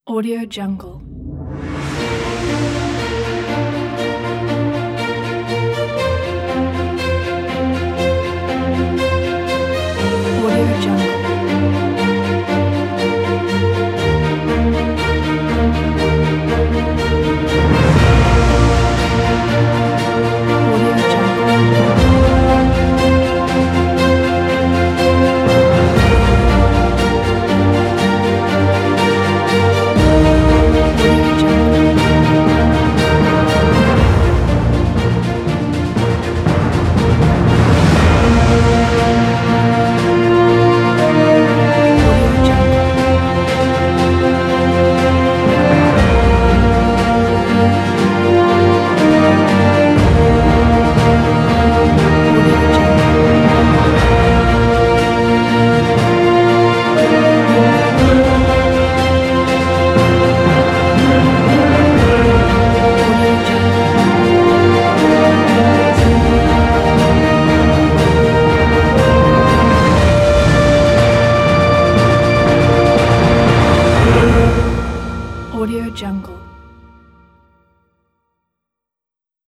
Audio Jungle. Audio Jungle. Audio Jungle. Audio Jungle. Audio Jungle. Audio Jungle. Audio Jungle. Audio Jungle.